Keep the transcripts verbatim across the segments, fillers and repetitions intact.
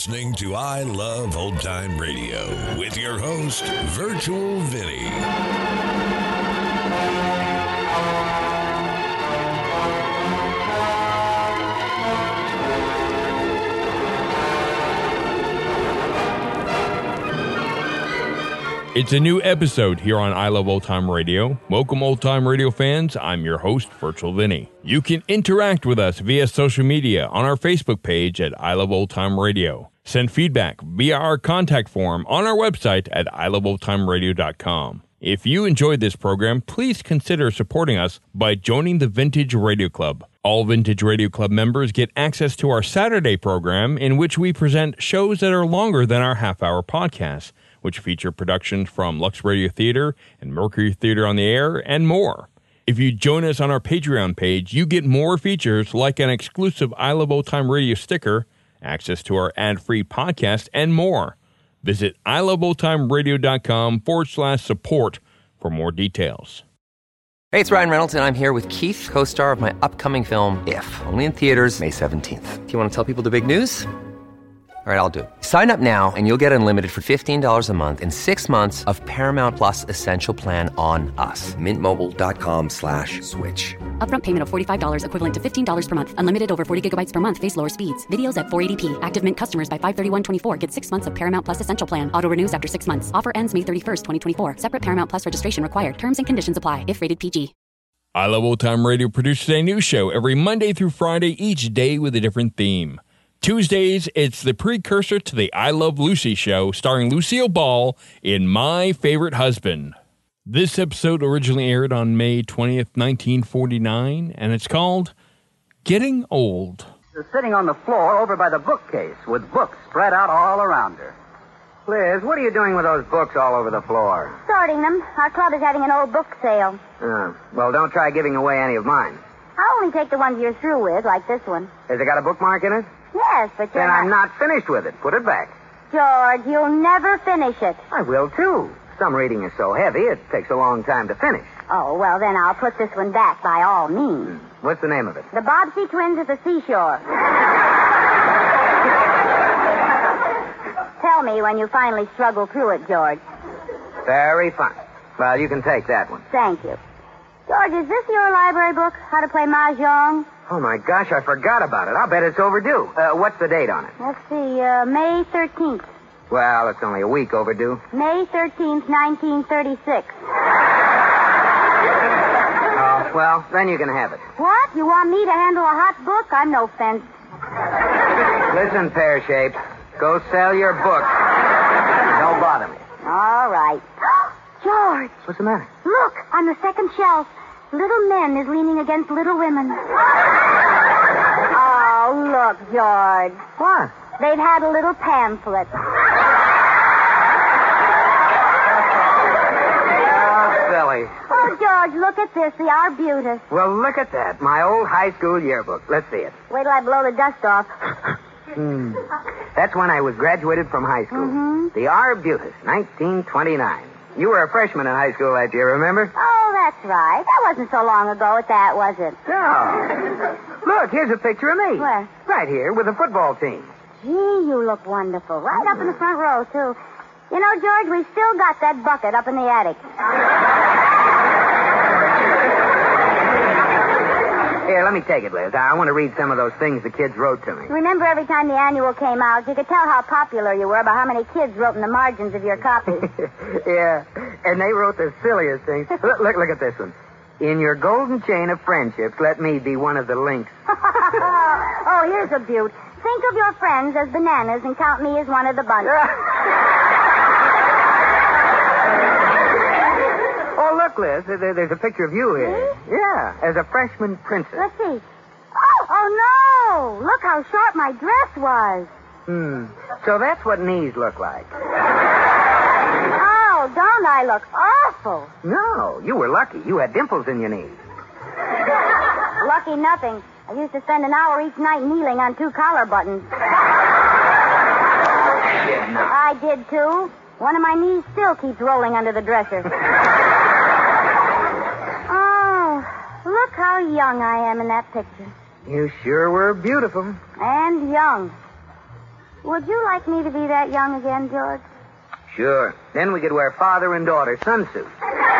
listening to I Love Old Time Radio with your host, Virtual Vinny. It's a new episode here on I Love Old Time Radio. Welcome, Old Time Radio fans. I'm your host, Virtual Vinny. You can interact with us via social media on our Facebook page at I Love Old Time Radio. Send feedback via our contact form on our website at I love old time radio dot com. If you enjoyed this program, please consider supporting us by joining the Vintage Radio Club. All Vintage Radio Club members get access to our Saturday program, in which we present shows that are longer than our half-hour podcasts, which feature productions from Lux Radio Theater and Mercury Theater on the Air, and more. If you join us on our Patreon page, you get more features like an exclusive I Love Old Time Radio sticker, access to our ad-free podcast, and more. Visit I love old time radio dot com forward slash support for more details. Hey, it's Ryan Reynolds, and I'm here with Keith, co-star of my upcoming film, If, only in theaters May seventeenth. Do you want to tell people the big news? All right, I'll do it. Sign up now and you'll get unlimited for fifteen dollars a month and six months of Paramount Plus Essential Plan on us. Mint Mobile dot com slash switch. Upfront payment of forty-five dollars equivalent to fifteen dollars per month. Unlimited over forty gigabytes per month. Face lower speeds. Videos at four eighty p. Active Mint customers by five thirty-one twenty-four get six months of Paramount Plus Essential Plan. Auto renews after six months. Offer ends May thirty-first, twenty twenty-four. Separate Paramount Plus registration required. Terms and conditions apply if rated P G. I Love Old Time Radio produces a new show every Monday through Friday, each day with a different theme. Tuesdays, it's the precursor to the I Love Lucy show, starring Lucille Ball in My Favorite Husband. This episode originally aired on May twentieth, nineteen forty-nine, and it's called Getting Old. She's sitting on the floor over by the bookcase with books spread out all around her. Liz, what are you doing with those books all over the floor? Sorting them. Our club is having an old book sale. Uh, well, don't try giving away any of mine. I'll only take the ones you're through with, like this one. Has it got a bookmark in it? Yes, but you're Then not... I'm not finished with it. Put it back. George, you'll never finish it. I will, too. Some reading is so heavy, it takes a long time to finish. Oh, well, then I'll put this one back by all means. What's the name of it? The Bobbsey Twins at the Seashore. Tell me when you finally struggle through it, George. Very fine. Well, you can take that one. Thank you. George, is this your library book, How to Play Mahjong? Oh, my gosh, I forgot about it. I'll bet it's overdue. Uh, what's the date on it? Let's see, uh, May thirteenth. Well, it's only a week overdue. May thirteenth, nineteen thirty-six. Oh, well, then you can have it. What? You want me to handle a hot book? I'm no fence. Listen, pear-shaped. Go sell your books. Don't bother me. All right. George. What's the matter? Look, on the second shelf. Little Men is leaning against Little Women. Oh, look, George. What? They've had a little pamphlet. Oh, silly. Oh, George, look at this, the Arbutus. Well, look at that. My old high school yearbook. Let's see it. Wait till I blow the dust off. Hmm. That's when I was graduated from high school. Mm-hmm. The Arbutus, nineteen twenty-nine. You were a freshman in high school that year, remember? Oh, that's right. That wasn't so long ago at that, was it? No. Look, here's a picture of me. Where? Right here with the football team. Gee, you look wonderful. Right up in the front row, too. You know, George, we've still got that bucket up in the attic. Here, let me take it, Liz. I want to read some of those things the kids wrote to me. Remember every time the annual came out, you could tell how popular you were by how many kids wrote in the margins of your copy. Yeah, and they wrote the silliest things. Look, look, look at this one. In your golden chain of friendships, let me be one of the links. Oh, here's a beaut. Think of your friends as bananas and count me as one of the bunch. Oh, look, Liz, there, there's a picture of you here. Me? Yeah, as a freshman princess. Let's see. Oh, oh, no! Look how short my dress was. Hmm. So that's what knees look like. Oh, don't I look awful? No, you were lucky. You had dimples in your knees. Lucky nothing. I used to spend an hour each night kneeling on two collar buttons. I did, too. One of my knees still keeps rolling under the dresser. Oh, look how young I am in that picture. You sure were beautiful. And young. Would you like me to be that young again, George? Sure. Then we could wear father and daughter sunsuits.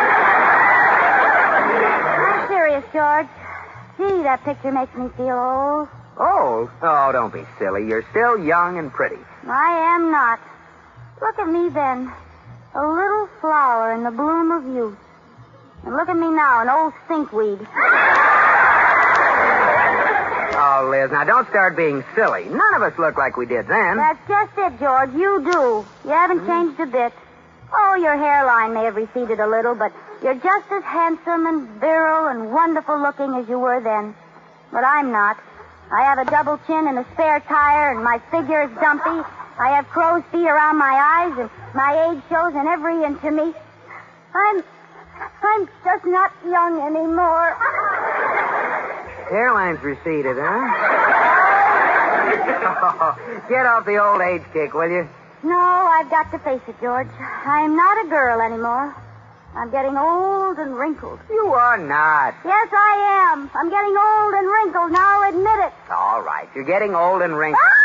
I'm serious, George. Gee, that picture makes me feel old. Old? Oh, don't be silly. You're still young and pretty. I am not. Look at me then. A little flower in the bloom of youth. And look at me now, an old stinkweed. Oh, Liz, now don't start being silly. None of us look like we did then. That's just it, George. You do. You haven't changed a bit. Oh, your hairline may have receded a little, but you're just as handsome and virile and wonderful looking as you were then. But I'm not. I have a double chin and a spare tire, and my figure is dumpy. I have crow's feet around my eyes, and my age shows in every inch of me. I'm... I'm just not young anymore. Hairline's receded, huh? Oh, get off the old age kick, will you? No, I've got to face it, George. I'm not a girl anymore. I'm getting old and wrinkled. You are not. Yes, I am. I'm getting old and wrinkled. Now I'll admit it. All right, you're getting old and wrinkled. Ah!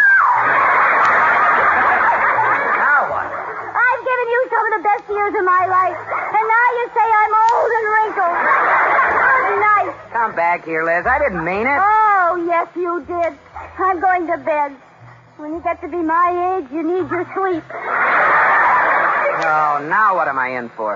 Now what? I've given you some of the best years of my life, and now you say I'm old and wrinkled. Good night. Come back here, Liz. I didn't mean it. Oh, yes, you did. I'm going to bed. When you get to be my age, you need your sleep. Oh, now what am I in for?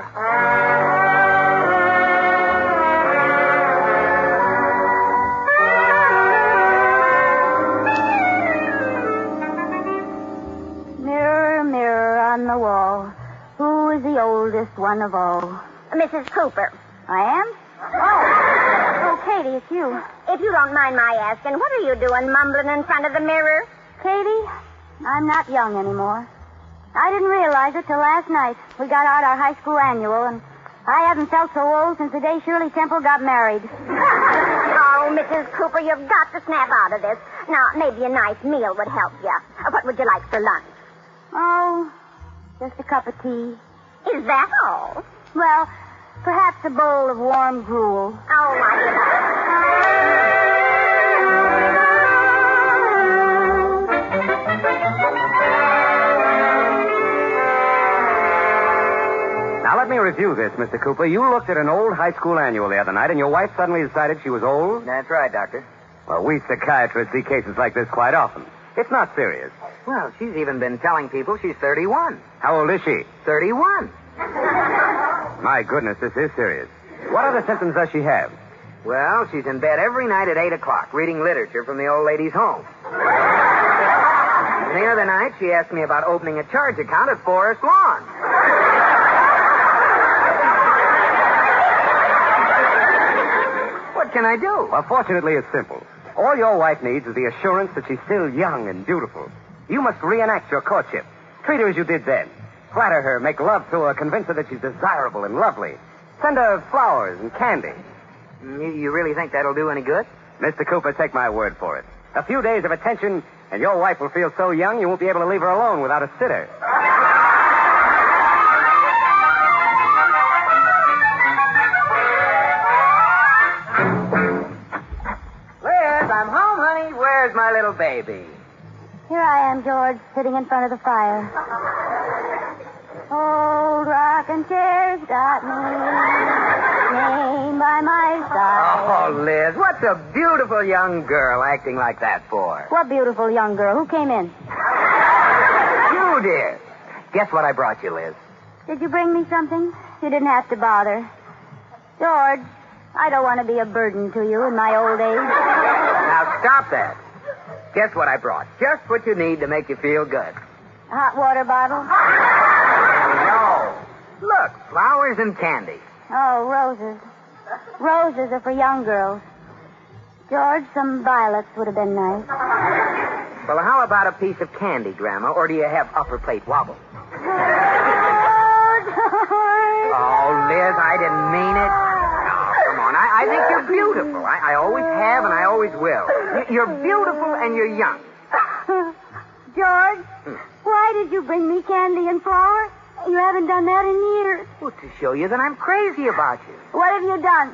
Mirror, mirror on the wall, who is the oldest one of all? Missus Cooper. I am? Oh. Oh, Katie, it's you. If you don't mind my asking, what are you doing mumbling in front of the mirror? Katie, I'm not young anymore. I didn't realize it till last night. We got out our high school annual, and I haven't felt so old since the day Shirley Temple got married. Oh, Missus Cooper, you've got to snap out of this. Now, maybe a nice meal would help you. What would you like for lunch? Oh, just a cup of tea. Is that all? Well, perhaps a bowl of warm gruel. Oh, my Now, let me review this, Mister Cooper. You looked at an old high school annual the other night, and your wife suddenly decided she was old? That's right, Doctor. Well, we psychiatrists see cases like this quite often. It's not serious. Well, she's even been telling people she's thirty-one. How old is she? thirty-one. My goodness, this is serious. What other symptoms does she have? Well, she's in bed every night at eight o'clock reading literature from the old lady's home. And the other night, she asked me about opening a charge account at Forest Lawn. What can I do? Well, fortunately, it's simple. All your wife needs is the assurance that she's still young and beautiful. You must reenact your courtship. Treat her as you did then. Flatter her, make love to her, convince her that she's desirable and lovely. Send her flowers and candy. You, you really think that'll do any good? Mister Cooper, take my word for it. A few days of attention, and your wife will feel so young you won't be able to leave her alone without a sitter. Liz, I'm home, honey. Where's my little baby? Here I am, George, sitting in front of the fire. Old rocking chair's got me, laying by my side. Oh, Liz, what's a beautiful young girl acting like that for? What beautiful young girl. Who came in? You did. Guess what I brought you, Liz? Did you bring me something? You didn't have to bother. George, I don't want to be a burden to you in my old age. Now, stop that. Guess what I brought? Just what you need to make you feel good. A hot water bottle? No. Look, flowers and candy. Oh, roses. Roses are for young girls. George, some violets would have been nice. Well, how about a piece of candy, Grandma? Or do you have upper plate wobble? Oh, Liz, I didn't mean it. Oh, come on. I, I think you're beautiful. I, I always have and I always will. You- You're beautiful and you're young. George, why did you bring me candy and flowers? You haven't done that in years. Well, to show you that I'm crazy about you. What have you done?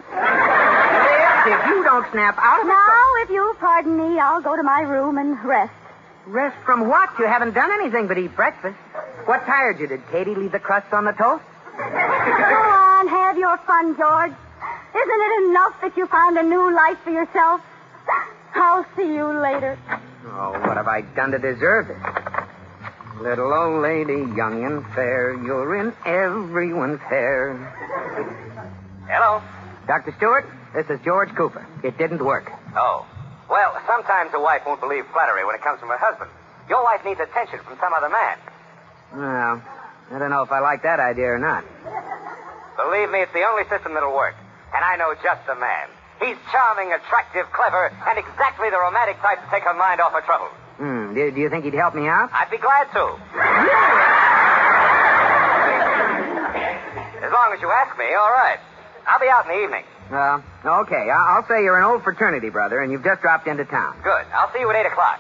Liz, if you don't snap out of it... Now, if you'll pardon me, I'll go to my room and rest. Rest from what? You haven't done anything but eat breakfast. What tired you? Did Katie leave the crust on the toast? Go on, have your fun, George. Isn't it enough that you found a new life for yourself? I'll see you later. Oh, what have I done to deserve it? Little old lady, young and fair, you're in everyone's hair. Hello? Doctor Stewart, this is George Cooper. It didn't work. Oh. Well, sometimes a wife won't believe flattery when it comes from her husband. Your wife needs attention from some other man. Well, I don't know if I like that idea or not. Believe me, it's the only system that'll work. And I know just the man. He's charming, attractive, clever, and exactly the romantic type to take her mind off her troubles. Hmm. Do, do you think he'd help me out? I'd be glad to. As long as you ask me, all right. I'll be out in the evening. Well, okay. I- I'll say you're an old fraternity brother, and you've just dropped into town. Good. I'll see you at eight o'clock.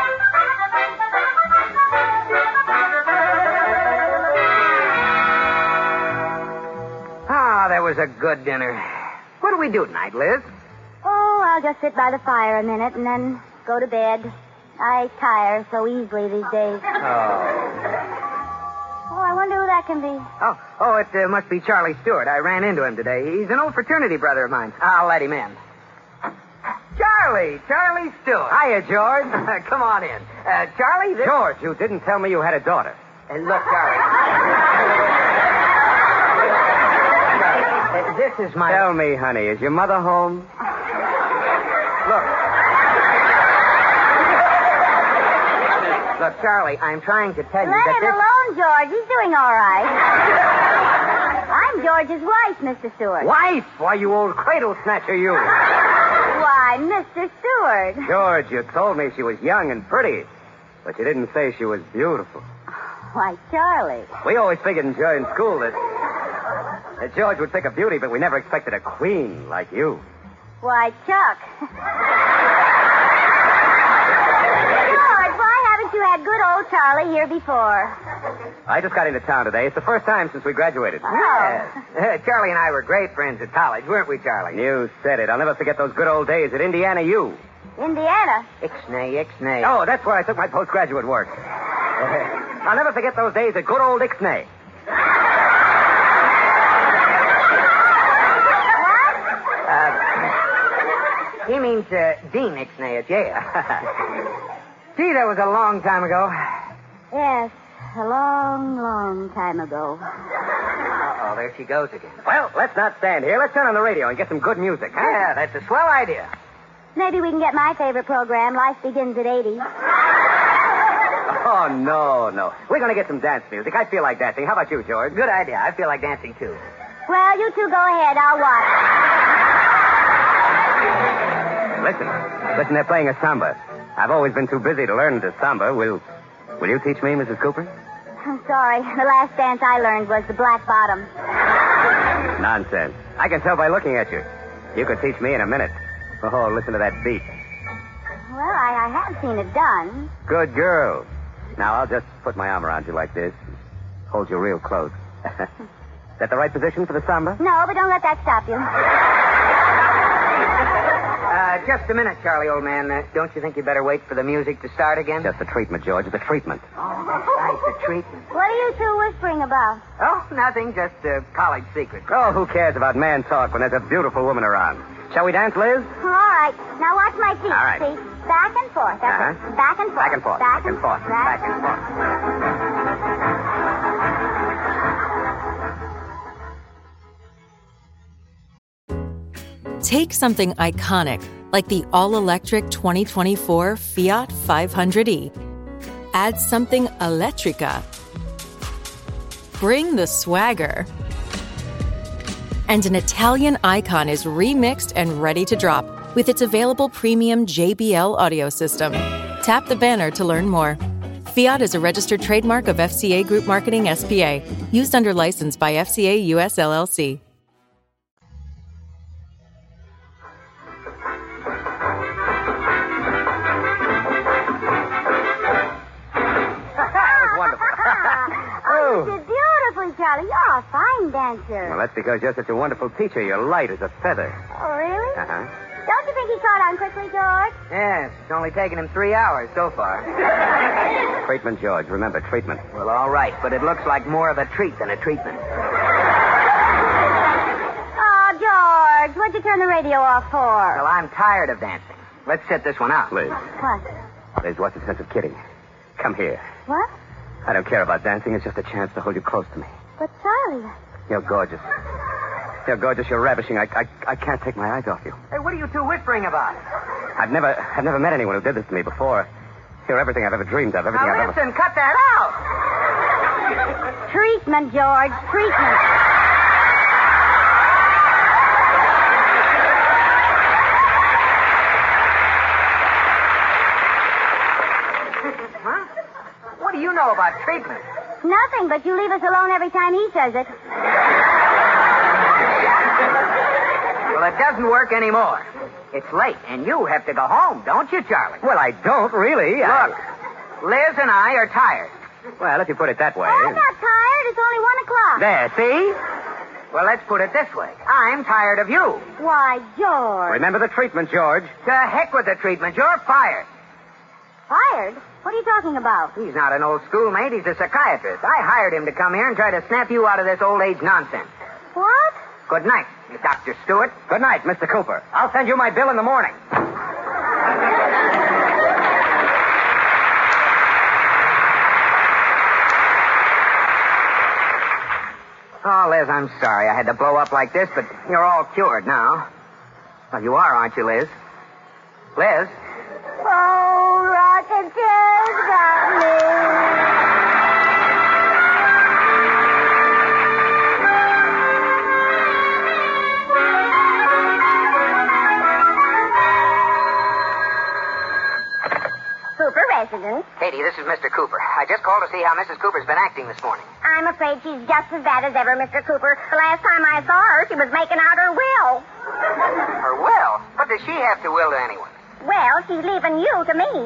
Ah, that was a good dinner. What do we do tonight, Liz? Oh, I'll just sit by the fire a minute and then go to bed. I tire so easily these days. Oh. Oh, I wonder who that can be. Oh, oh, it uh, must be Charlie Stewart. I ran into him today. He's an old fraternity brother of mine. I'll let him in. Charlie, Charlie Stewart. Hiya, George. Come on in. Uh, Charlie, this... George, you didn't tell me you had a daughter. Uh, look, Charlie. uh, this is my... Tell me, honey, is your mother home? Look. Look, Charlie, I'm trying to tell you Let that him this... alone, George. He's doing all right. I'm George's wife, Mister Stewart. Wife? Why, you old cradle snatcher, you. Why, Mister Stewart. George, you told me she was young and pretty, but you didn't say she was beautiful. Why, Charlie. We always figured in, in school that, that George would pick a beauty, but we never expected a queen like you. Why, Chuck. George, why haven't you had good old Charlie here before? I just got into town today. It's the first time since we graduated. Oh. Yes. Uh, Charlie and I were great friends at college, weren't we, Charlie? You said it. I'll never forget those good old days at Indiana U. Indiana. Ixnay, Ixnay. Oh, that's where I took my postgraduate work. I'll never forget those days at good old Ixnay. Uh, he means uh, Dean Ixnay at Yale. Gee, that was a long time ago. Yes, a long, long time ago. Uh-oh, there she goes again. Well, let's not stand here. Let's turn on the radio and get some good music, huh? Yeah, that's a swell idea. Maybe we can get my favorite program, Life Begins at eighty. Oh, no, no. We're going to get some dance music. I feel like dancing. How about you, George? Good idea. I feel like dancing, too. Well, you two go ahead. I'll watch. Listen. Listen, they're playing a samba. I've always been too busy to learn the samba. Will, will you teach me, Missus Cooper? I'm sorry. The last dance I learned was the black bottom. Nonsense. I can tell by looking at you. You could teach me in a minute. Oh, listen to that beat. Well, I, I have seen it done. Good girl. Now, I'll just put my arm around you like this. Hold you real close. Is that the right position for the samba? No, but don't let that stop you. Uh, just a minute, Charlie, old man. Uh, don't you think you better wait for the music to start again? Just the treatment, George. The treatment. Oh, that's right, the treatment. What are you two whispering about? Oh, nothing. Just a college secret. Oh, who cares about man talk when there's a beautiful woman around? Shall we dance, Liz? All right. Now watch my feet, All right. see? Back and forth. That's Uh-huh. it. Back and forth. Back and forth. Back and forth. Back and forth. Take something iconic, like the all-electric twenty twenty-four Fiat five hundred e. Add something electrica. Bring the swagger. And an Italian icon is remixed and ready to drop with its available premium J B L audio system. Tap the banner to learn more. Fiat is a registered trademark of F C A Group Marketing S P A, used under license by F C A U S L L C. Oh, you did beautifully, Charlie. You're a fine dancer. Well, that's because you're such a wonderful teacher. You're light as a feather. Oh, really? Uh-huh. Don't Don't you think he caught on quickly, George? Yes, it's only taken him three hours so far. Treatment, George. Remember, treatment. Well, all right, but it looks like more of a treat than a treatment. Oh, George, what'd you turn the radio off for? Well, I'm tired of dancing. Let's sit this one out. Liz. What? Liz, what's the sense of kidding? Come here. What? I don't care about dancing. It's just a chance to hold you close to me. But, Charlie... You're gorgeous. You're gorgeous. You're ravishing. I, I, I can't take my eyes off you. Hey, what are you two whispering about? I've never, I've never met anyone who did this to me before. You're everything I've ever dreamed of. Everything Now, I've listen, ever... cut that out. Treatment, George, treatment. Huh? What do you know about treatment? Nothing, but you leave us alone every time he says it. Well, it doesn't work anymore. It's late, and you have to go home, don't you, Charlie? Well, I don't really. Look, I... Liz and I are tired. Well, if you put it that way. Oh, I'm not tired. It's only one o'clock. There, see? Well, let's put it this way. I'm tired of you. Why, George. Remember the treatment, George. To heck with the treatment. You're fired. Fired? What are you talking about? He's not an old schoolmate. He's a psychiatrist. I hired him to come here and try to snap you out of this old age nonsense. What? Good night, Doctor Stewart. Good night, Mister Cooper. I'll send you my bill in the morning. Oh, Liz, I'm sorry I had to blow up like this, but you're all cured now. Well, you are, aren't you, Liz? Liz? Oh, rocket just got me. Cooper residence. Katie, this is Mister Cooper. I just called to see how Missus Cooper's been acting this morning. I'm afraid she's just as bad as ever, Mister Cooper. The last time I saw her, she was making out her will. Her will? What does she have to will to anyone? Well, she's leaving you to me.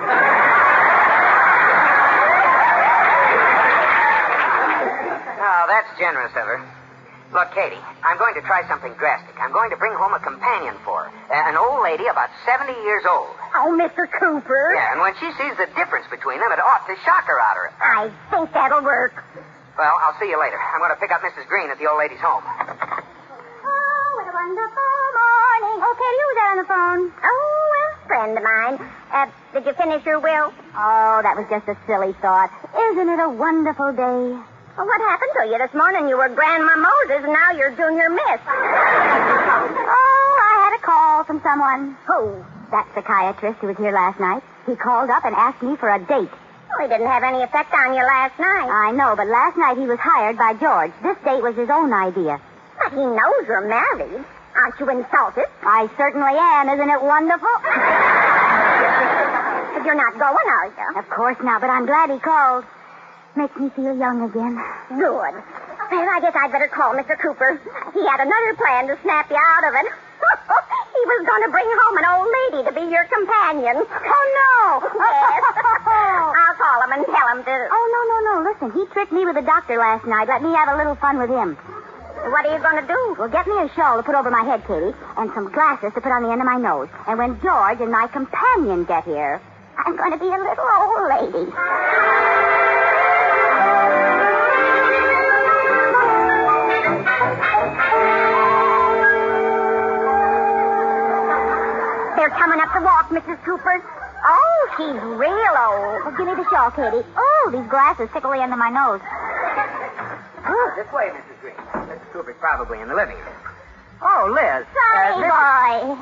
Oh, that's generous of her. Look, Katie, I'm going to try something drastic. I'm going to bring home a companion for her. Uh, an old lady about seventy years old. Oh, Mister Cooper. Yeah, and when she sees the difference between them, it ought to shock her out of her. I think that'll work. Well, I'll see you later. I'm going to pick up Missus Green at the old lady's home. Oh, what a wonderful morning. Oh, Katie, who's that on the phone? Oh, a friend of mine. Uh, did you finish your will? Oh, that was just a silly thought. Isn't it a wonderful day? Well, what happened to you this morning? You were Grandma Moses, and now you're Junior Miss. Oh, I had a call from someone. Who? That psychiatrist who was here last night. He called up and asked me for a date. Well, he didn't have any effect on you last night. I know, but last night he was hired by George. This date was his own idea. But he knows you're married. Aren't you insulted? I certainly am. Isn't it wonderful? But you're not going, are you? Of course not, but I'm glad he called. Makes me feel young again. Good. Well, I guess I'd better call Mister Cooper. He had another plan to snap you out of it. He was going to bring home an old lady to be your companion. Oh, no. Yes. I'll call him and tell him to... Oh, no, no, no. Listen, he tricked me with the doctor last night. Let me have a little fun with him. What are you going to do? Well, get me a shawl to put over my head, Katie, and some glasses to put on the end of my nose. And when George and my companion get here, I'm going to be a little old lady. They're coming up the walk, Missus Cooper. Oh, she's real old. Well, give me the shawl, Katie. Oh, these glasses tickle the end of my nose. Oh, this way, Missus Green. Missus Cooper's probably in the living room. Oh, Liz. Sorry, uh, this- boy.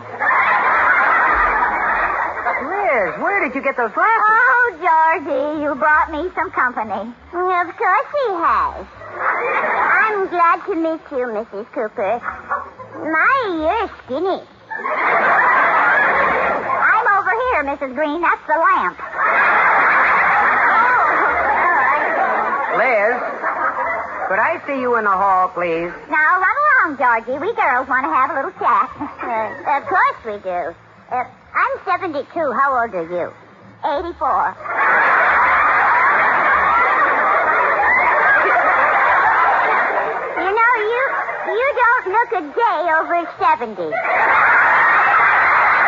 Liz, where did you get those glasses? Oh, Georgie, you brought me some company. Of course he has. I'm glad to meet you, Missus Cooper. My, you're skinny. I'm over here, Missus Green. That's the lamp. Liz, could I see you in the hall, please? Now, run along, Georgie. We girls want to have a little chat. Uh, of course we do. Uh, I'm seventy-two. How old are you? eighty-four. You know, you you don't look a day over seventy.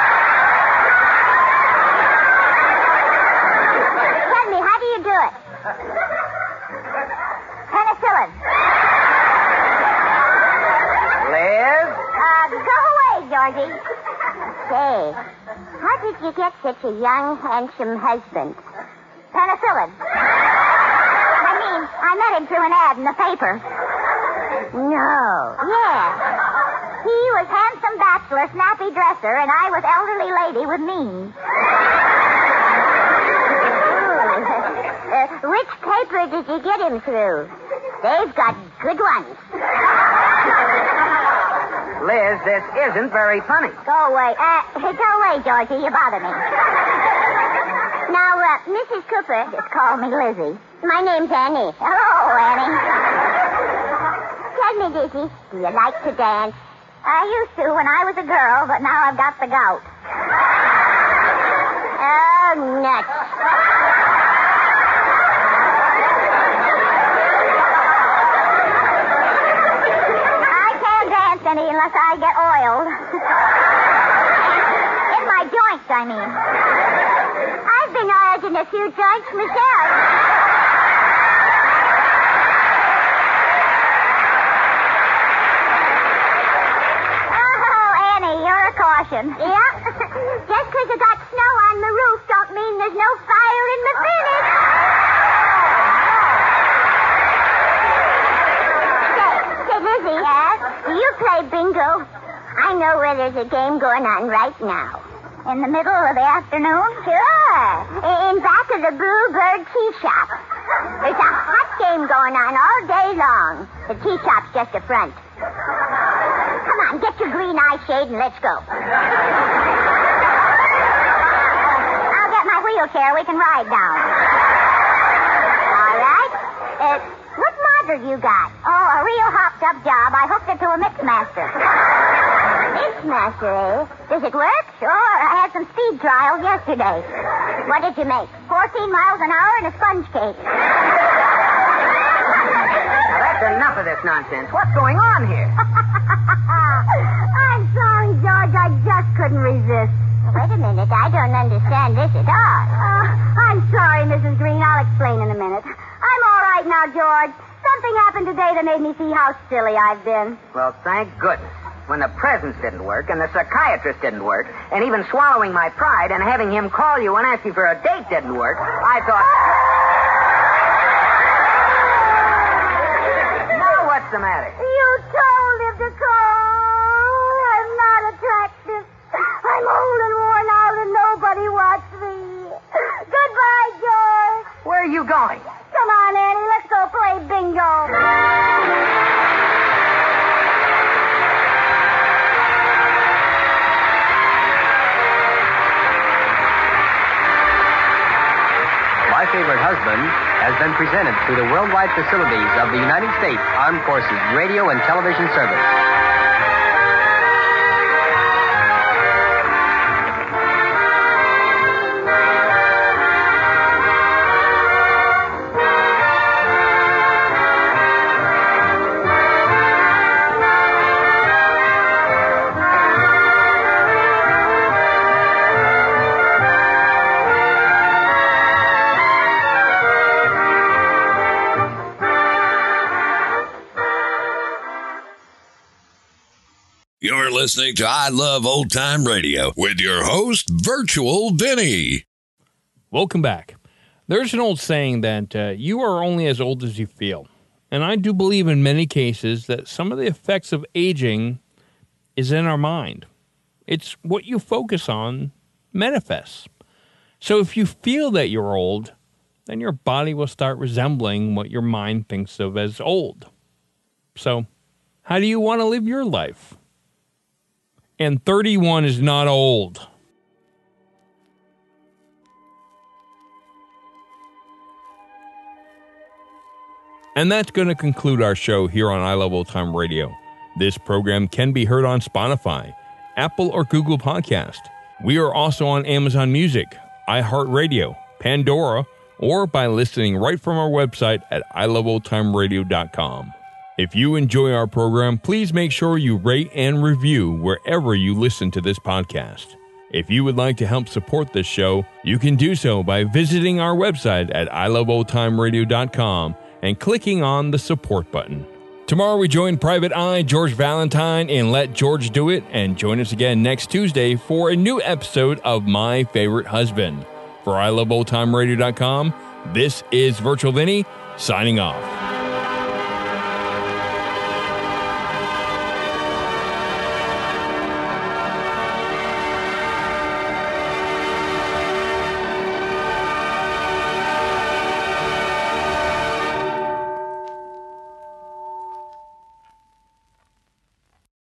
Say, how did you get such a young, handsome husband? Penicillin. I mean, I met him through an ad in the paper. No. Yeah. He was handsome bachelor, snappy dresser, and I was elderly lady with means. uh, which paper did you get him through? They've got good ones. Liz, this isn't very funny. Go away. Uh, go away, Georgie. You bother me. Now, uh, Missus Cooper, just call me Lizzie. My name's Annie. Hello, Annie. Tell me, Dizzy, do you like to dance? I used to when I was a girl, but now I've got the gout. Oh, nuts. Any unless I get oiled. In my joints, I mean. I've been oiled in a few joints myself. Oh, Annie, you're a caution. Yeah? Just because you got snow on the roof don't mean there's no fire in the finish. Lizzie, yes? Do you play bingo? I know where there's a game going on right now. In the middle of the afternoon? Sure. In back of the Bluebird Tea Shop. There's a hot game going on all day long. The tea shop's just a front. Come on, get your green eye shade and let's go. I'll get my wheelchair. We can ride down. All right. Uh, what model you got? Oh, a real hopped-up job. I hooked it to a Mixmaster. Mixmaster, eh? Does it work? Sure. I had some speed trials yesterday. What did you make? fourteen miles an hour and a sponge cake. Now, that's enough of this nonsense. What's going on here? I'm sorry, George. I just couldn't resist. Wait a minute. I don't understand this at all. Uh, I'm sorry, Missus Green. I'll explain in a minute. I'm all right now, George. Something happened today that made me see how silly I've been. Well, thank goodness. When the presents didn't work, and the psychiatrist didn't work, and even swallowing my pride and having him call you and ask you for a date didn't work, I thought... Now what's the matter? You told him to call. I'm not attractive. I'm old and worn out and nobody wants me. Goodbye, George. Where are you going? Come on, Annie. Let's go play bingo. My Favorite Husband has been presented through the worldwide facilities of the United States Armed Forces Radio and Television Service. You're listening to I Love Old Time Radio with your host, Virtual Vinny. Welcome back. There's an old saying that uh, you are only as old as you feel. And I do believe in many cases that some of the effects of aging is in our mind. It's what you focus on manifests. So if you feel that you're old, then your body will start resembling what your mind thinks of as old. So how do you want to live your life? And thirty-one is not old. And that's going to conclude our show here on I Love Old Time Radio. This program can be heard on Spotify, Apple or Google Podcast. We are also on Amazon Music, iHeartRadio, Pandora, or by listening right from our website at i love old time radio dot com. If you enjoy our program, please make sure you rate and review wherever you listen to this podcast. If you would like to help support this show, you can do so by visiting our website at i love old time radio dot com and clicking on the support button. Tomorrow we join Private Eye, George Valentine, and Let George Do It, and join us again next Tuesday for a new episode of My Favorite Husband. For I love old time radio dot com, this is Virtual Vinny, signing off.